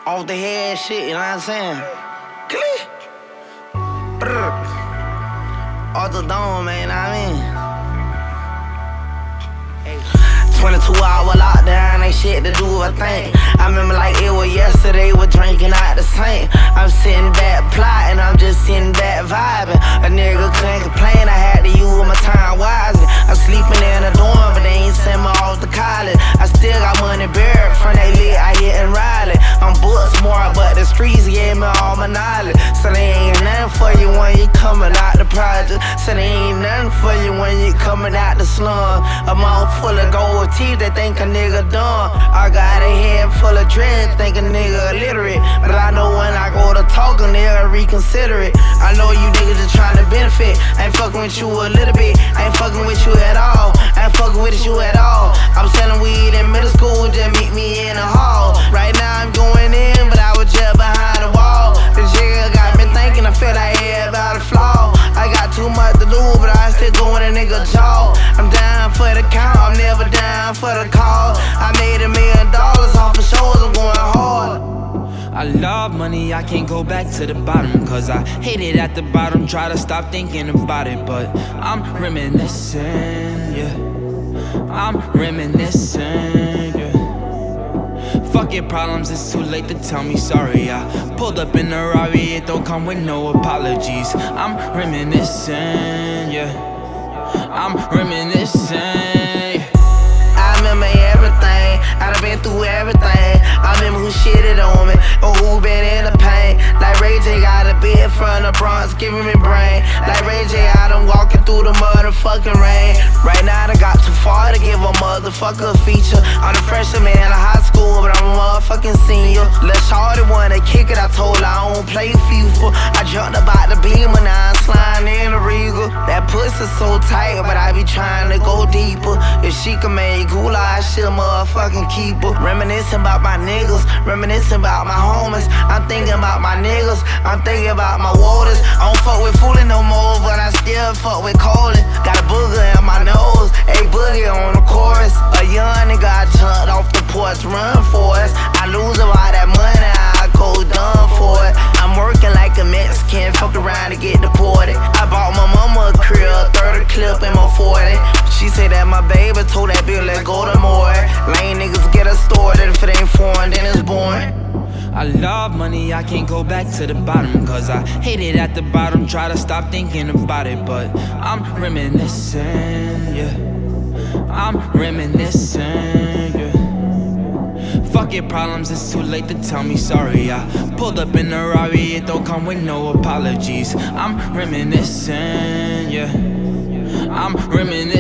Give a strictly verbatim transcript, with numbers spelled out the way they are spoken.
off the head shit, you know what I'm saying? Click. Brr. Off the dome, man, you know what I mean? twenty-two hour lockdown, ain't shit to do, I think. I remember like it was yesterday, we're drinking out the same. I'm sitting back plotting, I'm just sitting back vibing. A nigga couldn't complain, I had to use my time wisely. I'm sleeping in a dorm, but they ain't send me off to college. I still got money buried from they lit, I hit and Riley. I'm book smart, but the streets gave me all my knowledge. So they ain't nothing for you when you coming out the project. So they ain't nothing for you when you coming out the slum. A mouth full of gold teeth, they think a nigga dumb. I got a head full of dread, think a nigga illiterate. But I know when I go to talk, a nigga reconsider it. I know you niggas just trying to benefit. I ain't fucking with you a little bit, I ain't fucking with you at all. I ain't fucking with you at all. I'm selling weed in middle school, just meet me in the hall. Right now I'm going in, but I was just behind the wall. The jigger got me thinking, I feel like everybody flaw. I got too much to do, but I still go in a nigga jaw. I'm down for the count, I'm never down for the call. I made a million dollars off of shows, I'm going hard. I love money, I can't go back to the bottom, cause I hate it at the bottom, try to stop thinking about it. But I'm reminiscing, yeah, I'm reminiscing, yeah. Fuck your problems, it's too late to tell me sorry. I pulled up in a Rari, it don't come with no apologies. I'm reminiscing, yeah, I'm reminiscing. I remember everything, I done been through everything. I remember who shitted on me, or who been in the pain. Like Ray J got a bid from the Bronx, giving me brain. Like Ray J, I done walking through the motherfucking rain. Right now I done got too far to give a motherfucker a feature. I'm a freshman in high school, but I'm a motherfucking senior. Lil' shorty wanna kick it, I told her I don't play FIFA. I jumped about the Beamer, now I'm sliding in the Regal. That pussy so tight, but I be trying to go deeper. If she can make gula, I should motherfucking keep her. Reminiscing about my niggas, reminiscing about my homies. I'm thinking about my niggas, I'm thinking about my waters. I don't fuck with fooling no more, but I still fuck with Colin. Got a booger in my nose, a boogie on the chorus. A young nigga I jumped off the porch, run for us. I lose a lot of money, I go dumb for it. I'm working like a Mexican, fuck around to get deported. I bought my mama a crib, thirty clip in my forty. She said that my baby told that bitch let's go to more. Lame niggas get a store, that if it ain't foreign, then it's boring. I love money, I can't go back to the bottom, cause I hate it at the bottom, try to stop thinking about it. But I'm reminiscing, yeah, I'm reminiscing, yeah. Fuck your problems, it's too late to tell me sorry. I pulled up in a Rari, it don't come with no apologies. I'm reminiscing, yeah, I'm reminiscing.